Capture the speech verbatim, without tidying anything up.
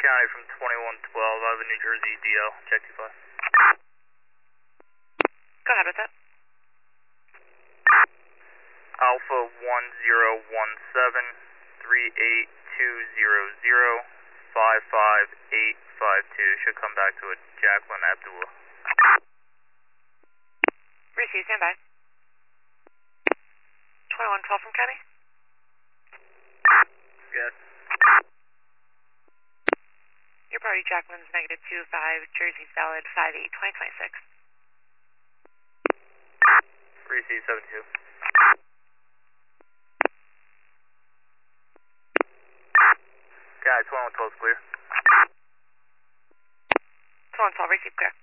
County from twenty-one twelve, I have a New Jersey D L, check two five. Go ahead with that. Alpha one zero one seven three eight two zero zero five five eight five two. Should come back to a Jacqueline Abdullah. Receive, stand by. twenty-one twelve from County? Yes. Your party Jacqueline's negative two five, Jersey's valid five eight twenty twenty-six. Receive seven two. Guys, twenty-one twelve is clear. twenty-one twelve, receive clear.